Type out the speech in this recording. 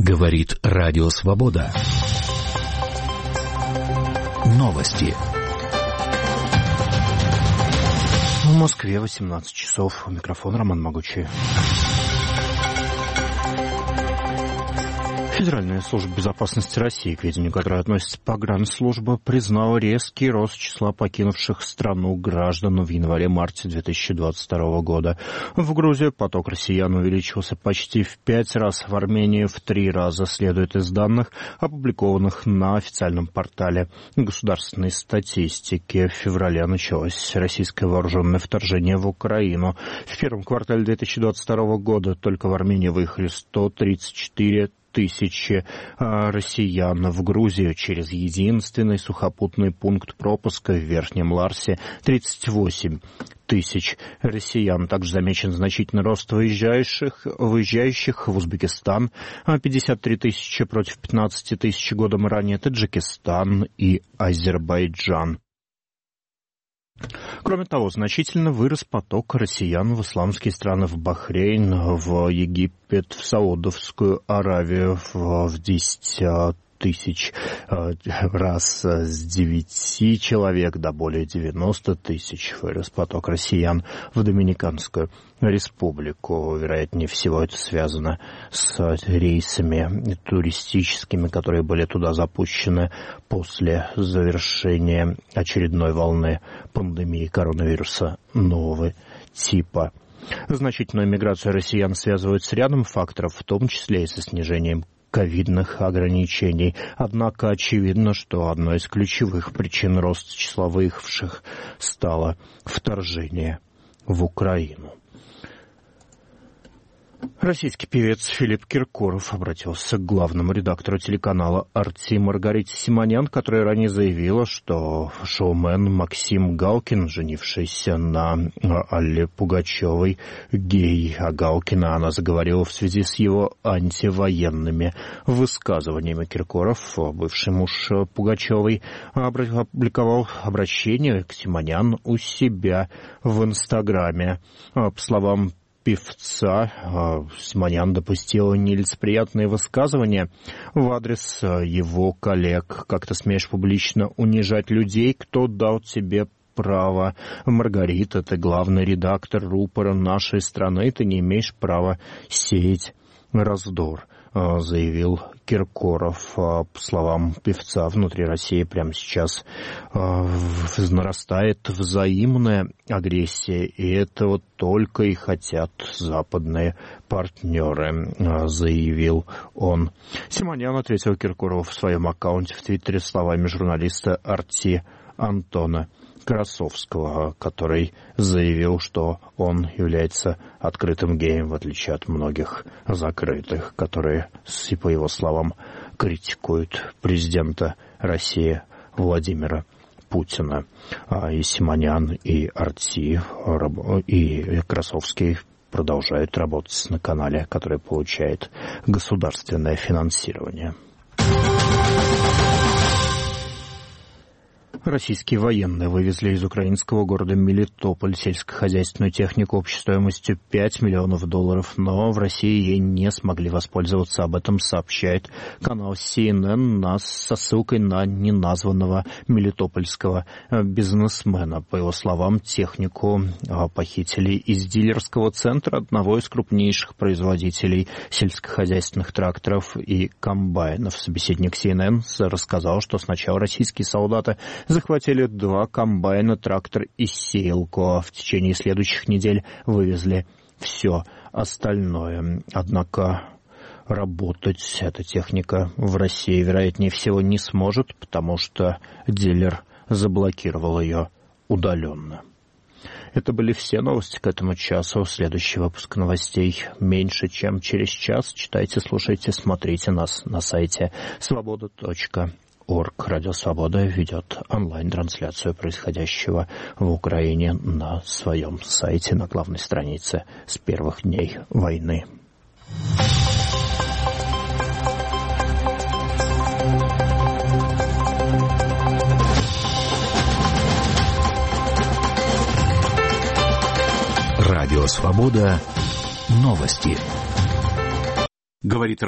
Говорит Радио Свобода. Новости. В Москве 18 часов. У микрофона Роман Могучий. Федеральная служба безопасности России, к ведению которой относится погранслужба, признала резкий рост числа покинувших страну граждан в январе-марте 2022 года. В Грузии поток россиян увеличился почти в 5 раз, в Армении в 3 раза, следует из данных, опубликованных на официальном портале государственной статистики. В феврале началось российское вооруженное вторжение в Украину. В первом квартале 2022 года только в Армении выехали 134 тысячи россиян, в Грузию через единственный сухопутный пункт пропуска в Верхнем Ларсе 38 тысяч россиян. Также замечен значительный рост выезжающих в Узбекистан, 53 тысячи против 15 тысяч годом ранее, Таджикистан и Азербайджан. Кроме того, значительно вырос поток россиян в исламские страны, в Бахрейн, в Египет, в Саудовскую Аравию в 10 тысяч раз, с 9 человек до более 90 тысяч вырос поток россиян в Доминиканскую Республику. Вероятнее всего, это связано с рейсами туристическими, которые были туда запущены после завершения очередной волны пандемии коронавируса нового типа. Значительную миграцию россиян связывают с рядом факторов, в том числе и со снижением ковидных ограничений. Однако очевидно, что одной из ключевых причин роста числа выехавших стало вторжение в Украину. Российский певец Филипп Киркоров обратился к главному редактору телеканала «Арти» Маргарите Симонян, которая ранее заявила, что шоумен Максим Галкин, женившийся на Алле Пугачевой, гей, а Галкина она заговорила в связи с его антивоенными высказываниями. Киркоров, бывший муж Пугачевой, опубликовал обращение к Симонян у себя в Инстаграме. По словам певца, Симонян допустила нелицеприятные высказывания в адрес его коллег. «Как ты смеешь публично унижать людей? Кто дал тебе право? Маргарита, ты главный редактор рупора нашей страны, ты не имеешь права сеять раздор», заявил Киркоров. По словам певца, внутри России прямо сейчас нарастает взаимная агрессия, и этого только и хотят западные партнеры, заявил он. Симонян ответил Киркорову в своем аккаунте в Твиттере словами журналиста «Арти» Антона Красовского, который заявил, что он является открытым геем, в отличие от многих закрытых, которые, по его словам, критикуют президента России Владимира Путина. И Симонян, и Арти, и Красовский продолжают работать на канале, который получает государственное финансирование. Российские военные вывезли из украинского города Мелитополь сельскохозяйственную технику общей стоимостью $5 миллионов, но в России ей не смогли воспользоваться. Об этом сообщает канал CNN со ссылкой на неназванного мелитопольского бизнесмена. По его словам, технику похитили из дилерского центра одного из крупнейших производителей сельскохозяйственных тракторов и комбайнов. Собеседник CNN рассказал, что сначала российские солдаты захватили 2 комбайна, трактор и сеялку, а в течение следующих недель вывезли все остальное. Однако работать эта техника в России, вероятнее всего, не сможет, потому что дилер заблокировал ее удаленно. Это были все новости к этому часу. Следующий выпуск новостей меньше, чем через час. Читайте, слушайте, смотрите нас на сайте свобода.орг. Радио Свобода ведет онлайн-трансляцию происходящего в Украине на своем сайте, на главной странице с первых дней войны. Радио Свобода. Новости. Говорит